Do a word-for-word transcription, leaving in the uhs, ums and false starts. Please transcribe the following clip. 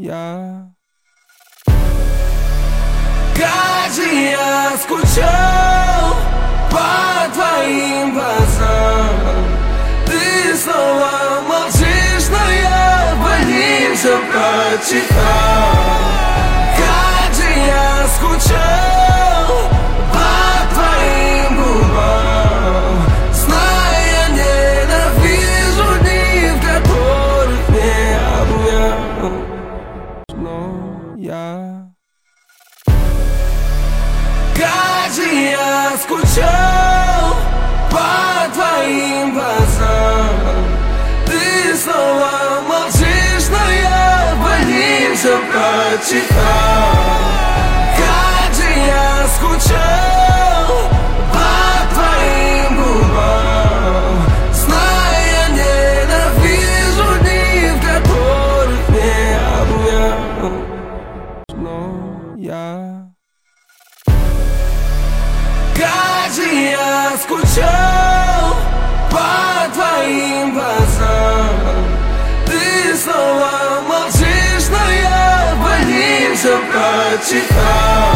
я. Как же я скучал по твоим глазам. Ты снова молчишь, но я по ним все прочитал. Как же я скучал по твоим губам, зная, ненавижу дни, в которых не обнял. Но я. Как же я скучал по твоим глазам. Ты снова молчишь, но я по ним все прочитал. Как же я скучал по твоим губам, зная, ненавижу дни, в которых не обнял. Но я. Как же я скучал по твоим глазам. Ты снова молчишь, но я по ним все прочитал.